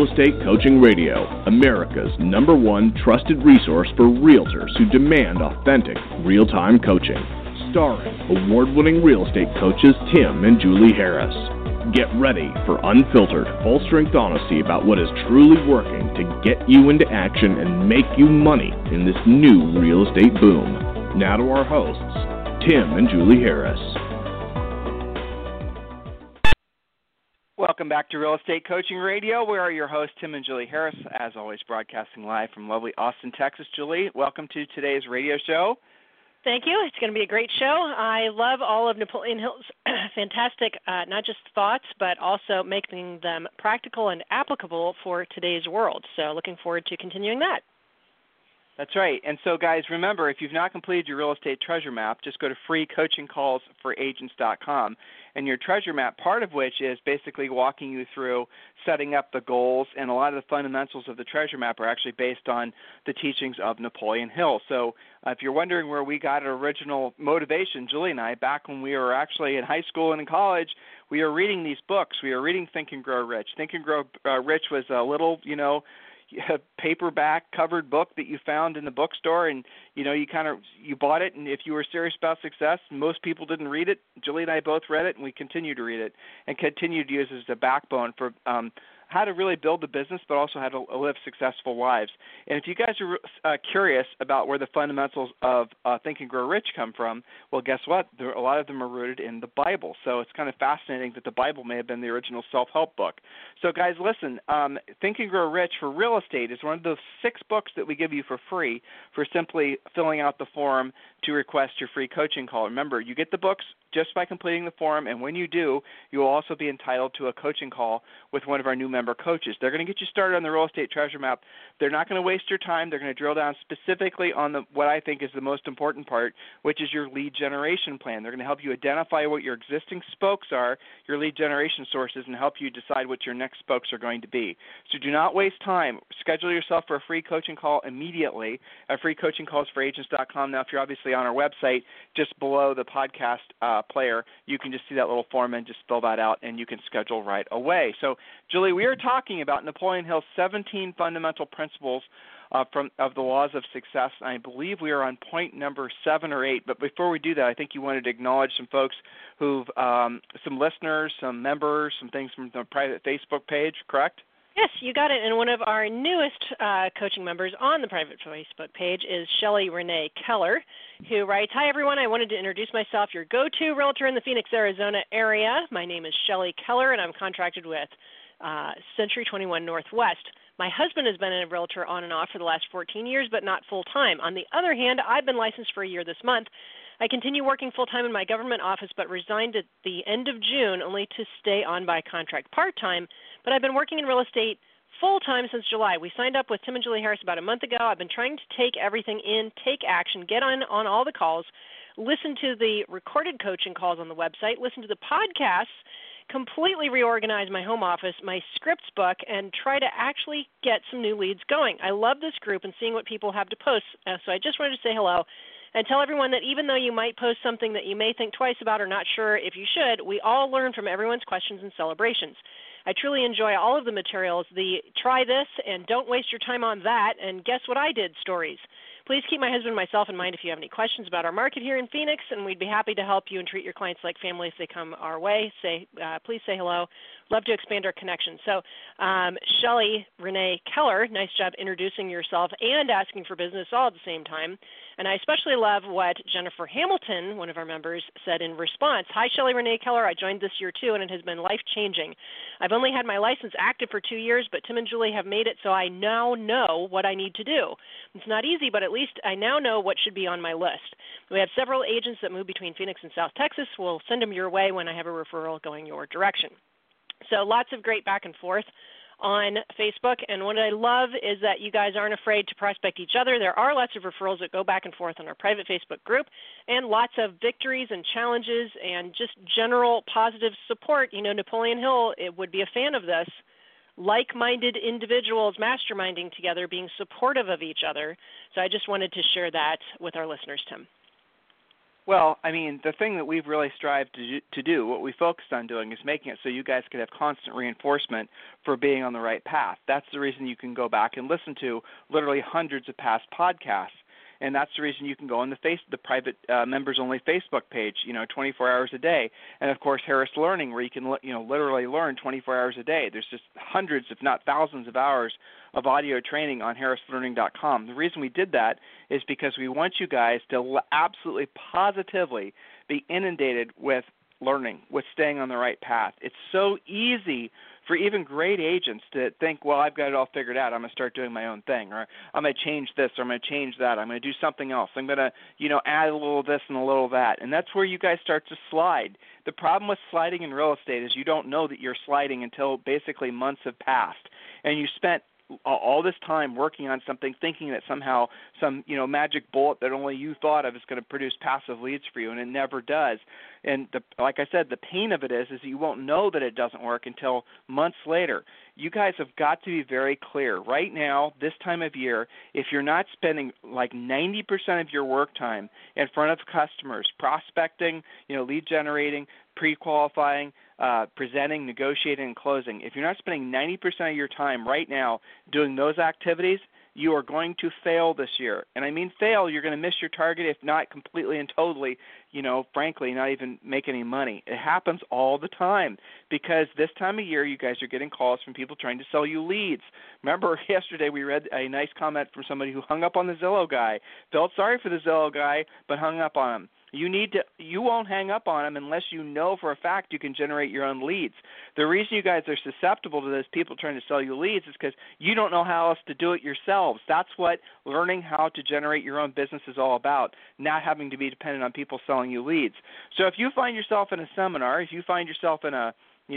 Real Estate Coaching Radio, America's #1 trusted resource for realtors who demand authentic, real-time coaching. Starring award-winning real estate coaches Tim and Julie Harris. Get ready for unfiltered, full-strength honesty about what is truly working to get you into action and make you money in this new real estate boom. Now to our hosts, Tim and Julie Harris. Welcome back to Real Estate Coaching Radio. We are your hosts, Tim and Julie Harris, as always broadcasting live from lovely Austin, Texas. Julie, welcome to today's radio show. Thank you. It's going to be a great show. I love all of Napoleon Hill's fantastic, not just thoughts, but also making them practical and applicable for today's world. So looking forward to continuing that. That's right. And so, guys, remember, if you've not completed your real estate treasure map, just go to freecoachingcallsforagents.com. And your treasure map, part of which is basically walking you through setting up the goals, and a lot of the fundamentals of the treasure map are actually based on the teachings of Napoleon Hill. So if you're wondering where we got our original motivation, Julie and I, back when we were actually in high school and in college, we were reading these books. We were reading Think and Grow Rich. Think and Grow Rich was a little, paperback covered book that you found in the bookstore, and you bought it, and if you were serious about success, most people didn't read it. Julie and I both read it, and we continue to read it and continue to use it as a backbone for how to really build a business, but also how to live successful lives. And if you guys are curious about where the fundamentals of Think and Grow Rich come from, well, guess what? A lot of them are rooted in the Bible. So it's kind of fascinating that the Bible may have been the original self-help book. So, guys, listen, Think and Grow Rich for real estate is one of those 6 books that we give you for free for simply filling out the form to request your free coaching call. Remember, you get the books just by completing the form, and when you do, you will also be entitled to a coaching call with one of our new member coaches. They're going to get you started on the real estate treasure map. They're not going to waste your time. They're going to drill down specifically on what I think is the most important part, which is your lead generation plan. They're going to help you identify what your existing spokes are, your lead generation sources, and help you decide what your next spokes are going to be. So do not waste time. Schedule yourself for a free coaching call immediately at freecoachingcallsforagents.com. Now, if you're obviously on our website, just below the podcast player, you can just see that little form and just fill that out, and you can schedule right away. So, Julie, we are talking about Napoleon Hill's 17 fundamental principles of the laws of success. And I believe we are on point number 7 or 8. But before we do that, I think you wanted to acknowledge some folks who've, some listeners, some members, some things from the private Facebook page, correct? Yes, you got it. And one of our newest coaching members on the private Facebook page is Shelly Renee Keller, who writes, "Hi, everyone. I wanted to introduce myself, your go-to realtor in the Phoenix, Arizona area. My name is Shelly Keller, and I'm contracted with Century 21 Northwest. My husband has been a realtor on and off for the last 14 years, but not full-time. On the other hand, I've been licensed for a year this month. I continue working full-time in my government office, but resigned at the end of June only to stay on by contract part-time. But I've been working in real estate full-time since July. We signed up with Tim and Julie Harris about a month ago. I've been trying to take everything in, take action, get on all the calls, listen to the recorded coaching calls on the website, listen to the podcasts, completely reorganize my home office, my scripts book, and try to actually get some new leads going. I love this group and seeing what people have to post. So I just wanted to say hello and tell everyone that even though you might post something that you may think twice about or not sure if you should, we all learn from everyone's questions and celebrations. I truly enjoy all of the materials, the try this and don't waste your time on that, and guess what I did stories. Please keep my husband and myself in mind if you have any questions about our market here in Phoenix, and we'd be happy to help you and treat your clients like family if they come our way. Please say hello. Love to expand our connection." So Shelly Renee Keller, nice job introducing yourself and asking for business all at the same time. And I especially love what Jennifer Hamilton, one of our members, said in response. "Hi, Shelly Renee Keller. I joined this year too, and it has been life-changing. I've only had my license active for 2 years, but Tim and Julie have made it so I now know what I need to do. It's not easy, but at least I now know what should be on my list. We have several agents that move between Phoenix and South Texas. We'll send them your way when I have a referral going your direction." So lots of great back and forth on Facebook, and what I love is that you guys aren't afraid to prospect each other. There are lots of referrals that go back and forth on our private Facebook group, and lots of victories and challenges and just general positive support. Napoleon Hill would be a fan of this. Like-minded individuals masterminding together, being supportive of each other. So I just wanted to share that with our listeners, Tim. Well, I mean, the thing that we've really strived to do, what we focused on doing, is making it so you guys could have constant reinforcement for being on the right path. That's the reason you can go back and listen to literally hundreds of past podcasts. And that's the reason you can go on the private members-only Facebook page, 24 hours a day. And, of course, Harris Learning, where you can, literally learn 24 hours a day. There's just hundreds, if not thousands, of hours of audio training on harrislearning.com. The reason we did that is because we want you guys to absolutely positively be inundated with learning, with staying on the right path. It's so easy for even great agents to think, well, I've got it all figured out. I'm going to start doing my own thing, or I'm going to change this, or I'm going to change that. I'm going to do something else. I'm going to, add a little of this and a little of that. And that's where you guys start to slide. The problem with sliding in real estate is you don't know that you're sliding until basically months have passed. And you spent all this time working on something, thinking that somehow some magic bullet that only you thought of is going to produce passive leads for you, and it never does. And like I said, the pain of it is you won't know that it doesn't work until months later. You guys have got to be very clear. Right now, this time of year, if you're not spending like 90% of your work time in front of customers, prospecting, lead generating, pre-qualifying, presenting, negotiating, and closing, if you're not spending 90% of your time right now doing those activities, you are going to fail this year. And I mean fail, you're going to miss your target, if not completely and totally, frankly, not even make any money. It happens all the time because this time of year you guys are getting calls from people trying to sell you leads. Remember yesterday we read a nice comment from somebody who hung up on the Zillow guy, felt sorry for the Zillow guy, but hung up on him. You won't hang up on them unless you know for a fact you can generate your own leads. The reason you guys are susceptible to those people trying to sell you leads is because you don't know how else to do it yourselves. That's what learning how to generate your own business is all about, not having to be dependent on people selling you leads. So if you find yourself in a seminar, if you find yourself in a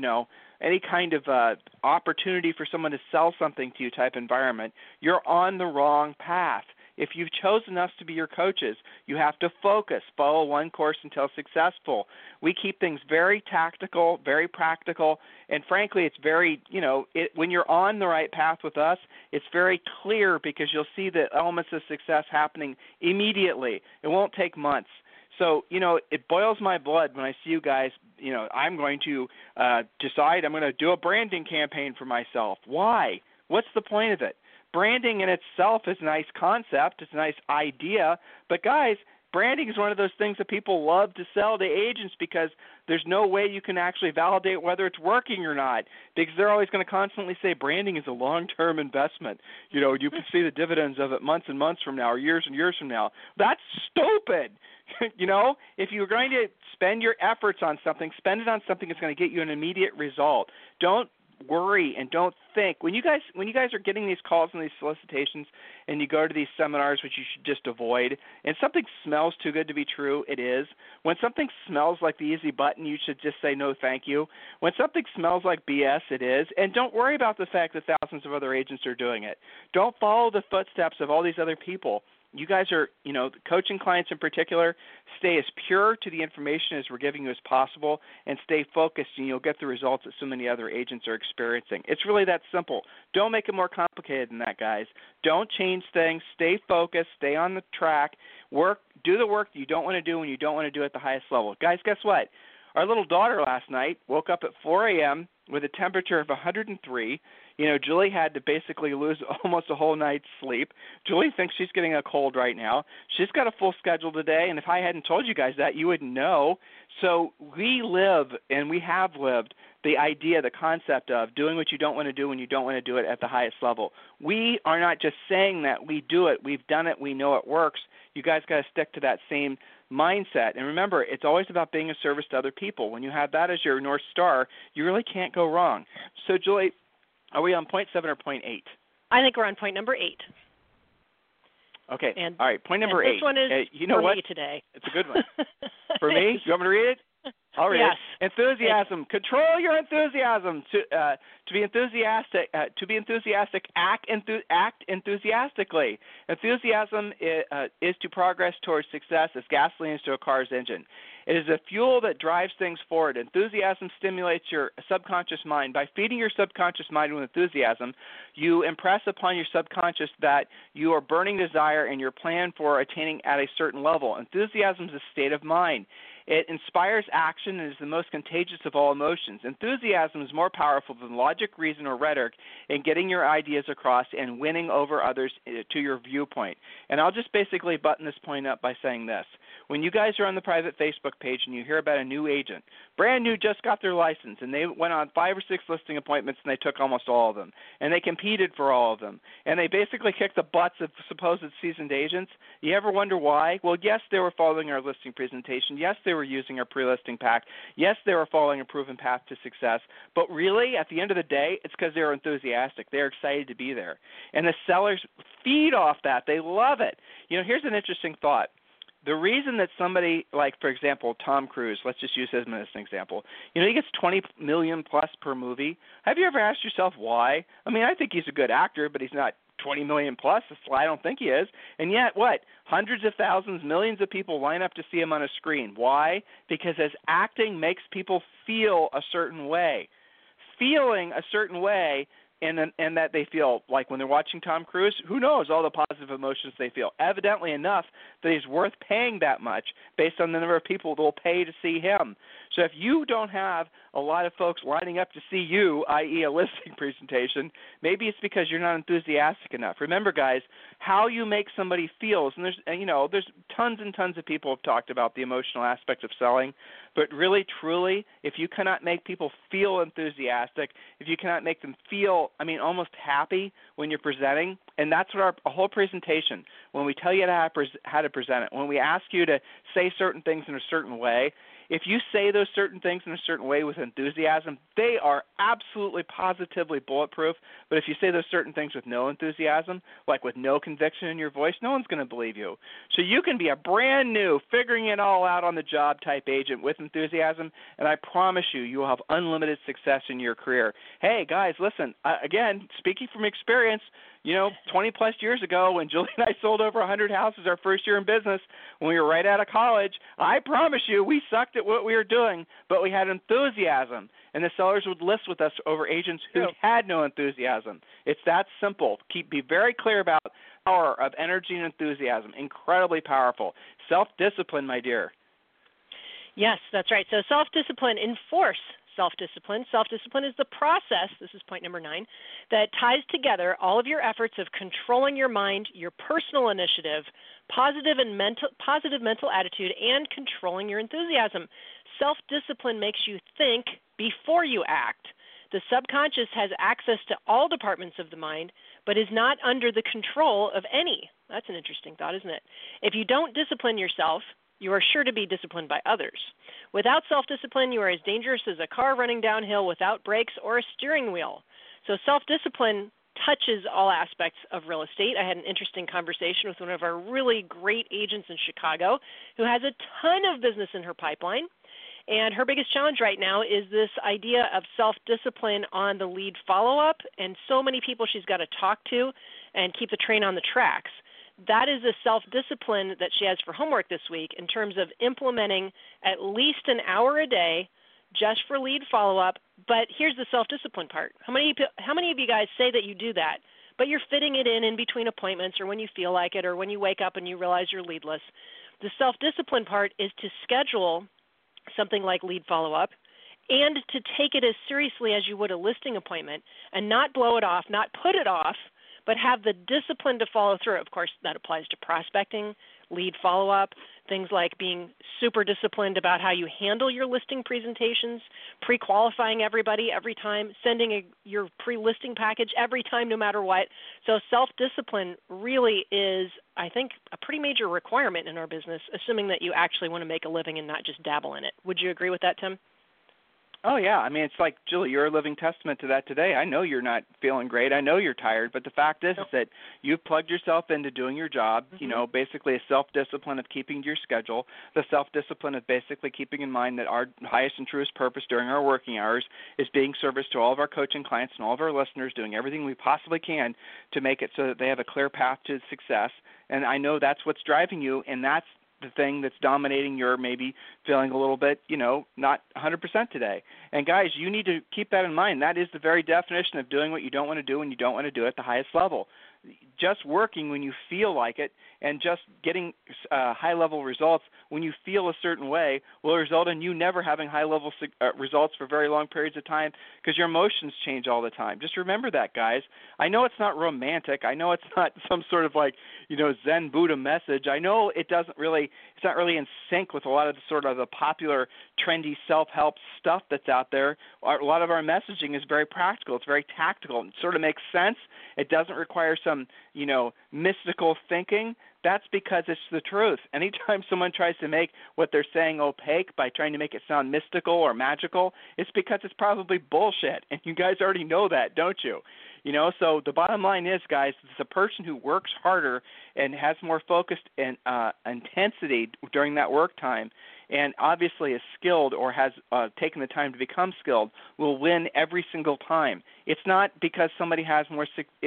any kind of opportunity for someone to sell something to you type environment, you're on the wrong path. If you've chosen us to be your coaches, you have to focus, follow one course until successful. We keep things very tactical, very practical, and frankly, it's very, when you're on the right path with us, it's very clear because you'll see the elements of success happening immediately. It won't take months. So, it boils my blood when I see you guys, I'm going to decide I'm going to do a branding campaign for myself. Why? What's the point of it? Branding in itself is a nice concept. It's a nice idea. But, guys, branding is one of those things that people love to sell to agents because there's no way you can actually validate whether it's working or not because they're always going to constantly say branding is a long-term investment. You can see the dividends of it months and months from now or years and years from now. That's stupid. If you're going to spend your efforts on something, spend it on something that's going to get you an immediate result. Don't worry and don't think. When you guys are getting these calls and these solicitations and you go to these seminars, which you should just avoid, and something smells too good to be true, it is. When something smells like the easy button, you should just say no thank you. When something smells like BS, it is. And don't worry about the fact that thousands of other agents are doing it. Don't follow the footsteps of all these other people. You guys are, coaching clients in particular, stay as pure to the information as we're giving you as possible and stay focused, and you'll get the results that so many other agents are experiencing. It's really that simple. Don't make it more complicated than that, guys. Don't change things. Stay focused. Stay on the track. Do the work you don't want to do when you don't want to do it at the highest level. Guys, guess what? Our little daughter last night woke up at 4 a.m. with a temperature of 103. Julie had to basically lose almost a whole night's sleep. Julie thinks she's getting a cold right now. She's got a full schedule today, and if I hadn't told you guys that, you wouldn't know. So we live, and we have lived, the idea, the concept of doing what you don't want to do when you don't want to do it at the highest level. We are not just saying that. We do it. We've done it. We know it works. You guys got to stick to that same mindset. And remember, it's always about being of service to other people. When you have that as your North Star, you really can't go wrong. So, Julie, are we on point 7 or point 8? I think we're on point number 8. Okay. And, all right, point number 8. This one is you know for what? me today. It's a good one. For me? You want me to read it? I'll read Yes. it. Enthusiasm. Control your enthusiasm. To be enthusiastic. Act enthusiastically. Enthusiasm is to progress towards success as gasoline is to a car's engine. It is a fuel that drives things forward. Enthusiasm stimulates your subconscious mind. By feeding your subconscious mind with enthusiasm, you impress upon your subconscious that you are burning desire and your plan for attaining at a certain level. Enthusiasm is a state of mind. It inspires action and is the most contagious of all emotions. Enthusiasm is more powerful than logic, reason, or rhetoric in getting your ideas across and winning over others to your viewpoint. And I'll just basically button this point up by saying this. When you guys are on the private Facebook page and you hear about a new agent, brand new, just got their license, and they went on 5 or 6 listing appointments and they took almost all of them, and they competed for all of them, and they basically kicked the butts of supposed seasoned agents, you ever wonder why? Well, yes, they were following our listing presentation. Yes, they were using our pre-listing pack. Yes, they were following a proven path to success. But really, at the end of the day, it's because they're enthusiastic. They're excited to be there. And the sellers feed off that. They love it. Here's an interesting thought. The reason that somebody like, for example, Tom Cruise, let's just use him as an example, he gets $20 million plus per movie. Have you ever asked yourself why? I mean, I think he's a good actor, but he's not $20 million plus. I don't think he is. And yet, what? Hundreds of thousands, millions of people line up to see him on a screen. Why? Because his acting makes people feel a certain way. Feeling a certain way, and that they feel like when they're watching Tom Cruise, who knows all the positive emotions they feel. Evidently enough that he's worth paying that much based on the number of people that will pay to see him. So if you don't have a lot of folks lining up to see you, i.e. a listing presentation, maybe it's because you're not enthusiastic enough. Remember, guys, how you make somebody feel, and there's tons and tons of people have talked about the emotional aspect of selling, but really, truly, if you cannot make people feel enthusiastic, if you cannot make them feel, almost happy when you're presenting, and that's what our whole presentation, when we tell you how to present it, when we ask you to say certain things in a certain way, if you say those certain things in a certain way with enthusiasm, they are absolutely positively bulletproof. But if you say those certain things with no enthusiasm, like with no conviction in your voice, no one's going to believe you. So you can be a brand new, figuring it all out on the job type agent with enthusiasm, and I promise you will have unlimited success in your career. Hey, guys, listen, again, speaking from experience, 20 plus years ago when Julie and I sold over 100 houses our first year in business when we were right out of college, I promise you we sucked at what we were doing, but we had enthusiasm. And the sellers would list with us over agents who had no enthusiasm. It's that simple. Be very clear about the power of energy and enthusiasm. Incredibly powerful. Self-discipline, my dear. Yes, that's right. So self-discipline, enforce self-discipline. Self-discipline is the process, this is point number 9, that ties together all of your efforts of controlling your mind, your personal initiative, positive mental attitude, and controlling your enthusiasm. Self-discipline makes you think before you act. The subconscious has access to all departments of the mind, but is not under the control of any. That's an interesting thought, isn't it? If you don't discipline yourself, you are sure to be disciplined by others. Without self-discipline, you are as dangerous as a car running downhill without brakes or a steering wheel. So self-discipline touches all aspects of real estate. I had an interesting conversation with one of our really great agents in Chicago who has a ton of business in her pipeline. And her biggest challenge right now is this idea of self-discipline on the lead follow-up, and so many people she's got to talk to and keep the train on the tracks. That is a self-discipline that she has for homework this week in terms of implementing at least an hour a day just for lead follow-up. But here's the self-discipline part. How many of you guys say that you do that, but you're fitting it in between appointments or when you feel like it or when you wake up and you realize you're leadless? The self-discipline part is to schedule something like lead follow-up and to take it as seriously as you would a listing appointment and not blow it off, not put it off, but have the discipline to follow through. Of course, that applies to prospecting, lead follow-up, things like being super disciplined about how you handle your listing presentations, pre-qualifying everybody every time, sending your pre-listing package every time no matter what. So self-discipline really is, I think, a pretty major requirement in our business, assuming that you actually want to make a living and not just dabble in it. Would you agree with that, Tim? Oh, yeah. I mean, it's like, Julie, you're a living testament to that today. I know you're not feeling great. I know you're tired. But the fact is that you've plugged yourself into doing your job, basically a self-discipline of keeping to your schedule, the self-discipline of basically keeping in mind that our highest and truest purpose during our working hours is being service to all of our coaching clients and all of our listeners, doing everything we possibly can to make it so that they have a clear path to success. And I know that's what's driving you, and that's the thing that's dominating your maybe feeling a little bit, not 100% today. And guys, you need to keep that in mind. That is the very definition of doing what you don't want to do when you don't want to do it at the highest level. Just working when you feel like it and just getting high-level results when you feel a certain way will result in you never having high-level results for very long periods of time because your emotions change all the time. Just remember that, guys. I know it's not romantic. I know it's not some sort of Zen Buddha message. I know it's not really in sync with a lot of the popular, trendy self-help stuff that's out there. A lot of our messaging is very practical. It's very tactical. It sort of makes sense. It doesn't require some, mystical thinking. That's because it's the truth. Anytime someone tries to make what they're saying opaque by trying to make it sound mystical or magical, it's because it's probably bullshit. And you guys already know that, don't you? So the bottom line is, guys, it's a person who works harder and has more focused and intensity during that work time and obviously is skilled or has taken the time to become skilled will win every single time. It's not because somebody has more,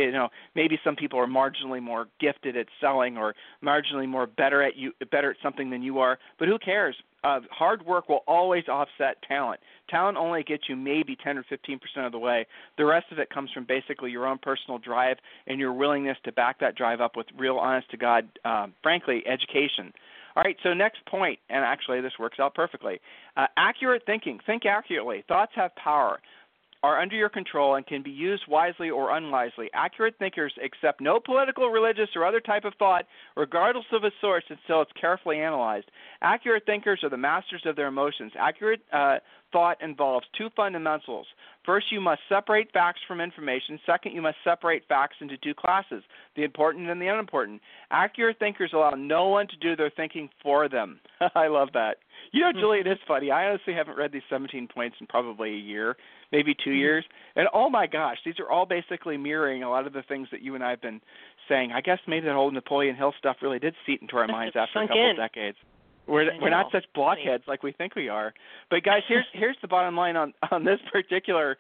maybe some people are marginally more gifted at selling or marginally better at something than you are, but who cares? Hard work will always offset talent. Talent only gets you maybe 10 or 15% of the way. The rest of it comes from basically your own personal drive and your willingness to back that drive up with real honest-to-God, frankly, education. All right, so next point, and actually this works out perfectly. Accurate thinking. Think accurately. Thoughts have power, are under your control, and can be used wisely or unwisely. Accurate thinkers accept no political, religious, or other type of thought, regardless of its source, until it's carefully analyzed. Accurate thinkers are the masters of their emotions. Accurate thought involves two fundamentals. First, you must separate facts from information. Second, you must separate facts into two classes, the important and the unimportant. Accurate thinkers allow no one to do their thinking for them. I love that. Julie, it is funny. I honestly haven't read these 17 points in probably a year, maybe 2 years. And oh my gosh, these are all basically mirroring a lot of the things that you and I have been saying. I guess maybe that whole Napoleon Hill stuff really did seep into our minds after a couple of decades. We're not such blockheads like we think we are. But guys, here's the bottom line on this particular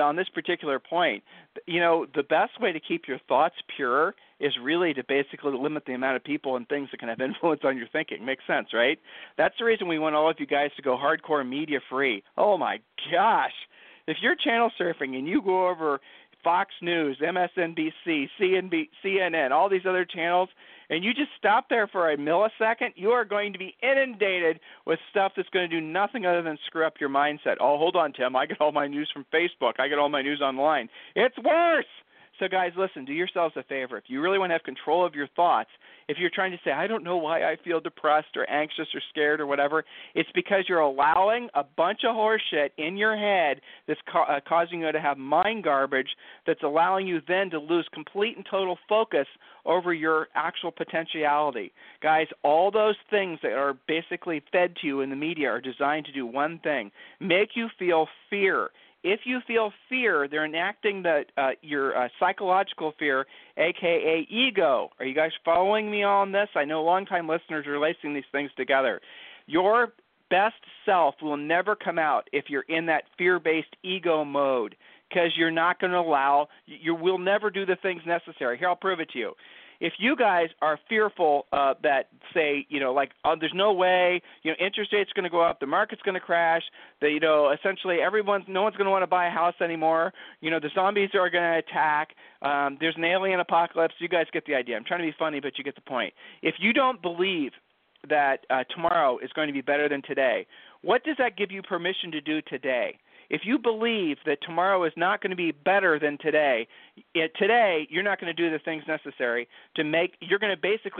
point. The best way to keep your thoughts pure is really to basically limit the amount of people and things that can have influence on your thinking. Makes sense, right? That's the reason we want all of you guys to go hardcore media free. Oh my gosh. If you're channel surfing and you go over Fox News, MSNBC, CNN, all these other channels, and you just stop there for a millisecond, you are going to be inundated with stuff that's going to do nothing other than screw up your mindset. Oh, hold on, Tim. I get all my news from Facebook. I get all my news online. It's worse. So, guys, listen, do yourselves a favor. If you really want to have control of your thoughts, if you're trying to say, I don't know why I feel depressed or anxious or scared or whatever, it's because you're allowing a bunch of horseshit in your head that's causing you to have mind garbage that's allowing you then to lose complete and total focus over your actual potentiality. Guys, all those things that are basically fed to you in the media are designed to do one thing, make you feel fear. If you feel fear, they're enacting your psychological fear, a.k.a. ego. Are you guys following me on this? I know longtime listeners are lacing these things together. Your best self will never come out if you're in that fear-based ego mode because you're not going to you will never do the things necessary. Here, I'll prove it to you. If you guys are fearful that, say, there's no way, interest rates going to go up, the market's going to crash, essentially no one's going to want to buy a house anymore, the zombies are going to attack, there's an alien apocalypse, you guys get the idea. I'm trying to be funny, but you get the point. If you don't believe that tomorrow is going to be better than today, what does that give you permission to do today? If you believe that tomorrow is not going to be better than today, today you're not going to do the things necessary you're going to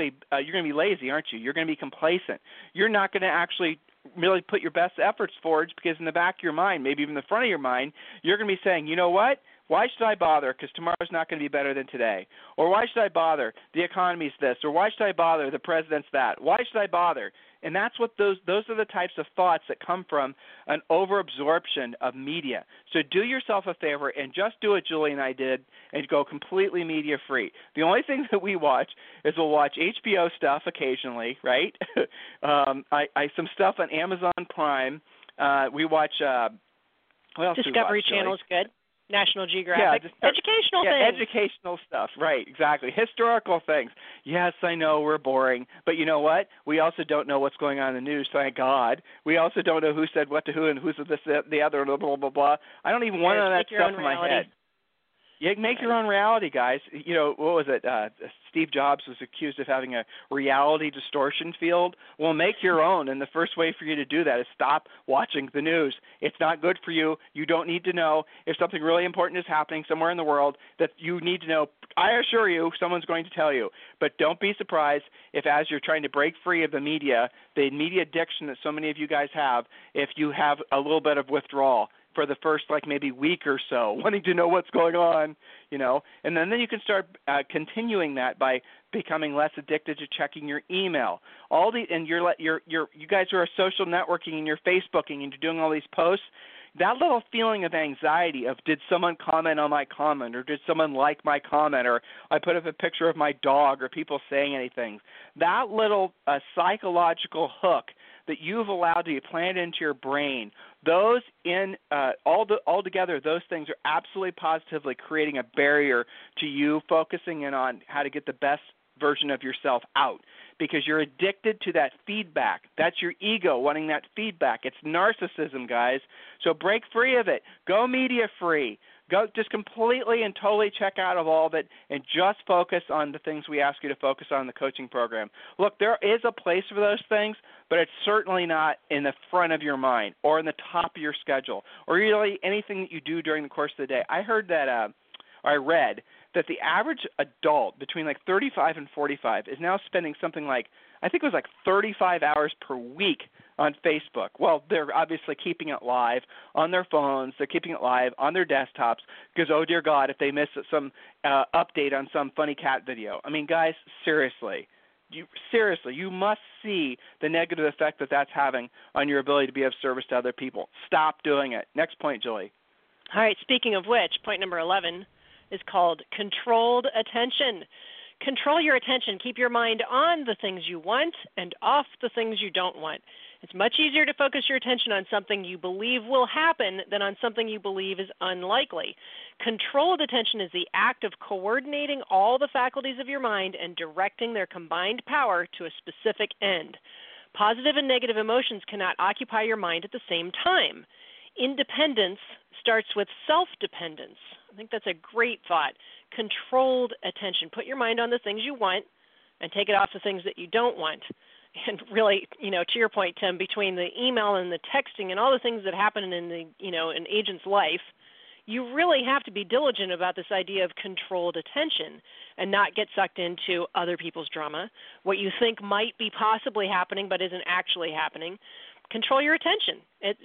be lazy, aren't you? You're going to be complacent. You're not going to actually really put your best efforts forward because in the back of your mind, maybe even the front of your mind, you're going to be saying, you know what? Why should I bother? Because tomorrow's not going to be better than today. Or why should I bother? The economy's this. Or why should I bother? The president's that. Why should I bother? And that's what those are the types of thoughts that come from an overabsorption of media. So do yourself a favor and just do what Julie and I did and go completely media free. The only thing that we watch is we'll watch HBO stuff occasionally, right? Some stuff on Amazon Prime. We watch what else Discovery do we watch, Channel is good. National Yeah, Geographic. Educational things. Educational stuff. Right, exactly. Historical things. Yes, I know we're boring, but you know what? We also don't know what's going on in the news, thank God. We also don't know who said what to who and who's this, the other, blah, blah, blah, blah. I don't even want none of that stuff in my head. You make your own reality, guys. You know, what was it? Steve Jobs was accused of having a reality distortion field. Well, make your own, and the first way for you to do that is stop watching the news. It's not good for you. You don't need to know. If something really important is happening somewhere in the world that you need to know, I assure you someone's going to tell you. But don't be surprised if, as you're trying to break free of the media addiction that so many of you guys have, if you have a little bit of withdrawal for the first maybe week or so, wanting to know what's going on, and then you can start continuing that by becoming less addicted to checking your email. You guys who are social networking and you're Facebooking and you're doing all these posts, that little feeling of anxiety of did someone comment on my comment or did someone like my comment or I put up a picture of my dog or people saying anything, that little psychological hook that you've allowed to be planted into your brain, those altogether, those things are absolutely positively creating a barrier to you focusing in on how to get the best version of yourself out because you're addicted to that feedback. That's your ego wanting that feedback. It's narcissism, guys. So break free of it. Go media free. Go just completely and totally check out of all of it and just focus on the things we ask you to focus on in the coaching program. Look, there is a place for those things, but it's certainly not in the front of your mind or in the top of your schedule or really anything that you do during the course of the day. I heard that I read that the average adult between 35 and 45 is now spending something like, I think it was 35 hours per week on Facebook. Well, they're obviously keeping it live on their phones. They're keeping it live on their desktops because, oh, dear God, if they miss some update on some funny cat video. I mean, guys, seriously, you must see the negative effect that that's having on your ability to be of service to other people. Stop doing it. Next point, Julie. All right, speaking of which, point number 11 is called controlled attention. Control your attention. Keep your mind on the things you want and off the things you don't want. It's much easier to focus your attention on something you believe will happen than on something you believe is unlikely. Controlled attention is the act of coordinating all the faculties of your mind and directing their combined power to a specific end. Positive and negative emotions cannot occupy your mind at the same time. Independence starts with self-dependence. I think that's a great thought. Controlled attention. Put your mind on the things you want and take it off the things that you don't want. And really, to your point, Tim, between the email and the texting and all the things that happen in an agent's life, you really have to be diligent about this idea of controlled attention and not get sucked into other people's drama, what you think might be possibly happening but isn't actually happening. Control your attention.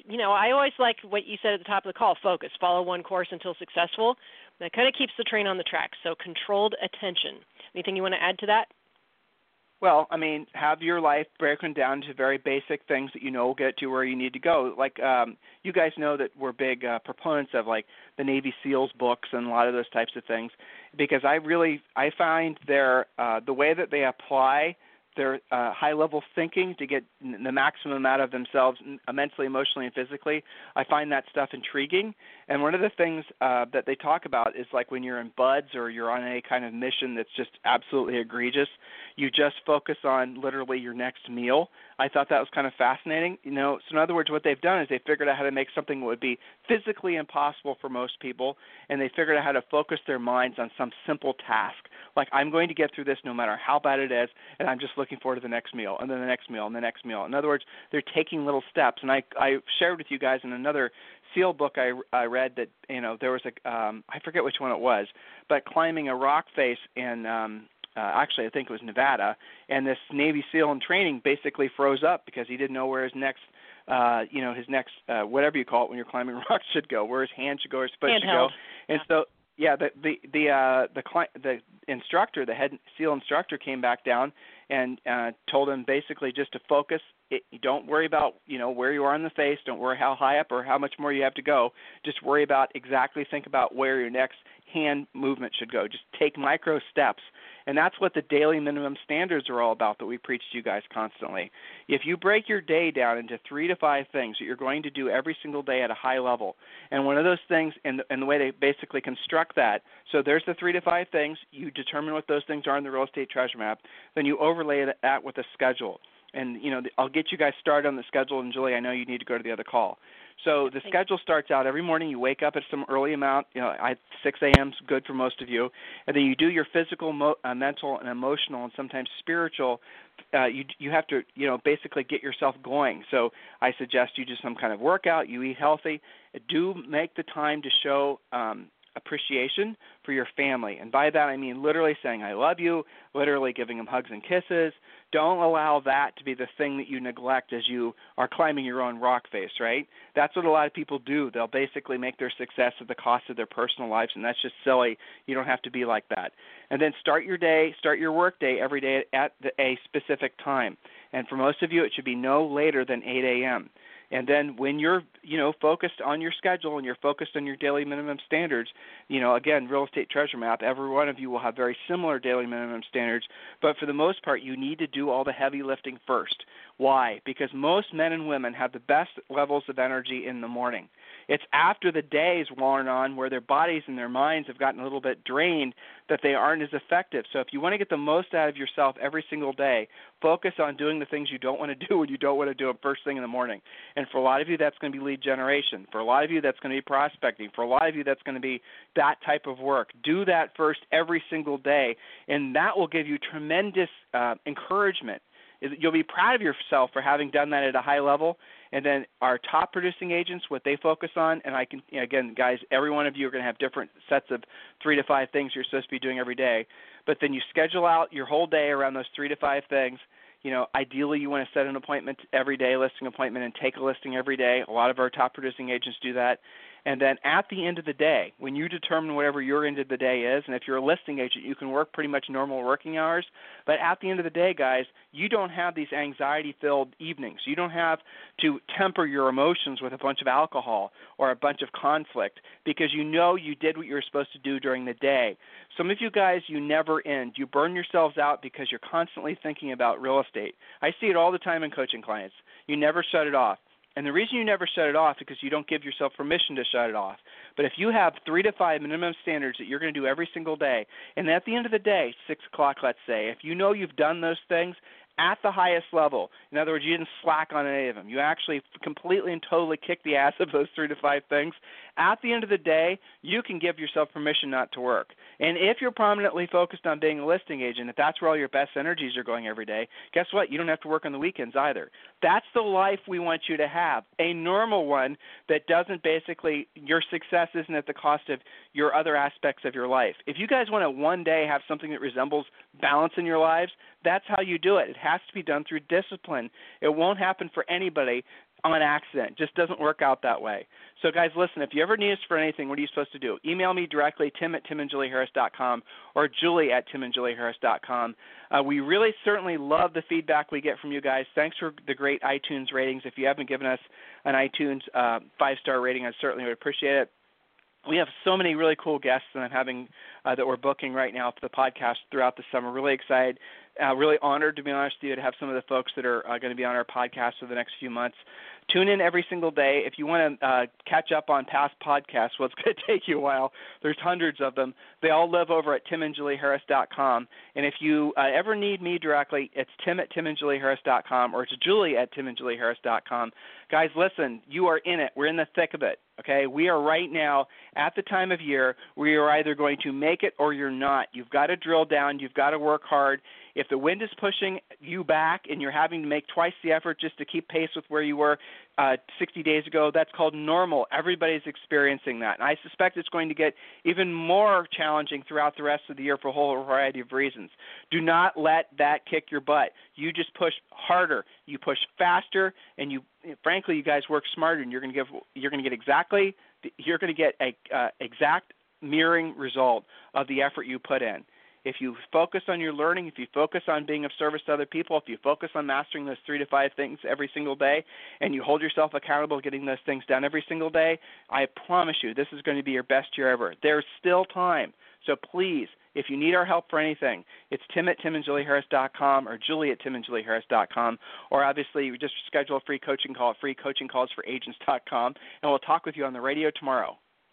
I always like what you said at the top of the call, focus, follow one course until successful. That kind of keeps the train on the track. So controlled attention. Anything you want to add to that? Well, I mean, have your life broken down to very basic things that will get to where you need to go. You guys know that we're big proponents of the Navy SEALs books and a lot of those types of things because I find the way that they apply their high-level thinking to get the maximum amount of themselves mentally, emotionally, and physically. I find that stuff intriguing. And one of the things that they talk about is when you're in BUD/S or you're on any kind of mission that's just absolutely egregious, you just focus on literally your next meal. I thought that was kind of fascinating. So in other words, what they've done is they figured out how to make something that would be physically impossible for most people, and they figured out how to focus their minds on some simple task. I'm going to get through this no matter how bad it is, and I'm just looking forward to the next meal, and then the next meal, and the next meal. In other words, they're taking little steps. And I shared with you guys in another SEAL book I read that, there was I forget which one it was, but climbing a rock face in actually I think it was Nevada, and this Navy SEAL in training basically froze up because he didn't know where his next whatever you call it when you're climbing rocks should go, where his hand should go, or his foot should go. And so, the instructor, the head SEAL instructor, came back down and told him basically just to focus. Don't worry about where you are in the face. Don't worry how high up or how much more you have to go. Just worry about think about where your next hand movement should go. Just take micro steps. And that's what the daily minimum standards are all about that we preach to you guys constantly. If you break your day down into 3 to 5 things that you're going to do every single day at a high level, and one of those things, and the way they basically construct that, so there's the 3 to 5 things, you determine what those things are in the real estate treasure map, then you overlay that with a schedule. And, I'll get you guys started on the schedule, and Julie, I know you need to go to the other call. So the schedule starts out every morning. You wake up at some early amount. 6 a.m. is good for most of you. And then you do your physical, mental, and emotional, and sometimes spiritual. You have to, basically get yourself going. So I suggest you do some kind of workout. You eat healthy. Do make the time to show appreciation for your family. And by that I mean literally saying I love you, literally giving them hugs and kisses. Don't allow that to be the thing that you neglect as you are climbing your own rock face, right? That's what a lot of people do. They'll basically make their success at the cost of their personal lives, and that's just silly. You don't have to be like that. And then start your work day every day at a specific time. And for most of you, it should be no later than 8 a.m. And then when you're, focused on your schedule and you're focused on your daily minimum standards, again, Real Estate Treasure Map, every one of you will have very similar daily minimum standards. But for the most part, you need to do all the heavy lifting first. Why? Because most men and women have the best levels of energy in the morning. It's after the day is worn on where their bodies and their minds have gotten a little bit drained that they aren't as effective. So if you want to get the most out of yourself every single day, focus on doing the things you don't want to do when you don't want to do them first thing in the morning. And for a lot of you, that's going to be lead generation. For a lot of you, that's going to be prospecting. For a lot of you, that's going to be that type of work. Do that first every single day, and that will give you tremendous encouragement. You'll be proud of yourself for having done that at a high level. And then our top producing agents, what they focus on, and I can, again, guys, every one of you are going to have different sets of 3 to 5 things you're supposed to be doing every day. But then you schedule out your whole day around those 3 to 5 things. Ideally you want to set an appointment every day, listing appointment, and take a listing every day. A lot of our top producing agents do that. And then at the end of the day, when you determine whatever your end of the day is, and if you're a listing agent, you can work pretty much normal working hours. But at the end of the day, guys, you don't have these anxiety-filled evenings. You don't have to temper your emotions with a bunch of alcohol or a bunch of conflict because you did what you were supposed to do during the day. Some of you guys, you never end. You burn yourselves out because you're constantly thinking about real estate. I see it all the time in coaching clients. You never shut it off. And the reason you never shut it off is because you don't give yourself permission to shut it off. But if you have 3 to 5 minimum standards that you're going to do every single day, and at the end of the day, 6 o'clock, let's say, if you know you've done those things at the highest level, in other words, you didn't slack on any of them, you actually completely and totally kicked the ass of those 3 to 5 things, at the end of the day, you can give yourself permission not to work. And if you're prominently focused on being a listing agent, if that's where all your best energies are going every day, guess what? You don't have to work on the weekends either. That's the life we want you to have, a normal one that doesn't basically, your success isn't at the cost of your other aspects of your life. If you guys want to one day have something that resembles balance in your lives, that's how you do it. It has to be done through discipline. It won't happen for anybody on accident. It just doesn't work out that way. So guys, listen, if you ever need us for anything, what are you supposed to do? Email me directly, tim@timandjulieharris.com, or julie@timandjulieharris.com. We really certainly love the feedback we get from you guys. Thanks for the great iTunes ratings. If you haven't given us an iTunes 5-star rating, I certainly would appreciate it. We have so many really cool guests that I'm having that we're booking right now for the podcast throughout the summer. Really excited, really honored, to be honest with you, to have some of the folks that are going to be on our podcast for the next few months. Tune in every single day. If you want to catch up on past podcasts, well, it's going to take you a while. There's hundreds of them. They all live over at timandjulieharris.com. And if you ever need me directly, it's tim@timandjulieharris.com or it's julie@timandjulieharris.com. Guys, listen, you are in it. We're in the thick of it. Okay, we are right now at the time of year where you're either going to make make it or you're not. You've got to drill down. You've got to work hard. If the wind is pushing you back and you're having to make twice the effort just to keep pace with where you were 60 days ago, that's called normal. Everybody's experiencing that. And I suspect it's going to get even more challenging throughout the rest of the year for a whole variety of reasons. Do not let that kick your butt. You just push harder. You push faster, and frankly, you guys work smarter, and you're going to get a exact mirroring result of the effort you put in. If you focus on your learning, if you focus on being of service to other people, if you focus on mastering those 3 to 5 things every single day, and you hold yourself accountable getting those things done every single day, I promise you this is going to be your best year ever. There's still time. So please, if you need our help for anything, it's tim@timandjulieharris.com or julie@timandjulieharris.com, or obviously you just schedule a free coaching call at freecoachingcallsforagents.com, and we'll talk with you on the radio tomorrow.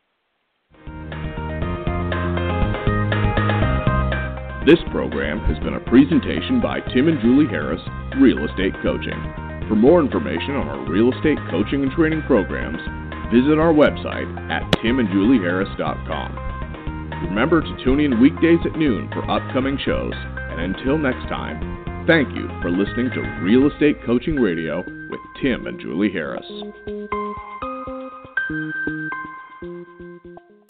This program has been a presentation by Tim and Julie Harris, Real Estate Coaching. For more information on our real estate coaching and training programs, visit our website at timandjulieharris.com. Remember to tune in weekdays at noon for upcoming shows. And until next time, thank you for listening to Real Estate Coaching Radio with Tim and Julie Harris.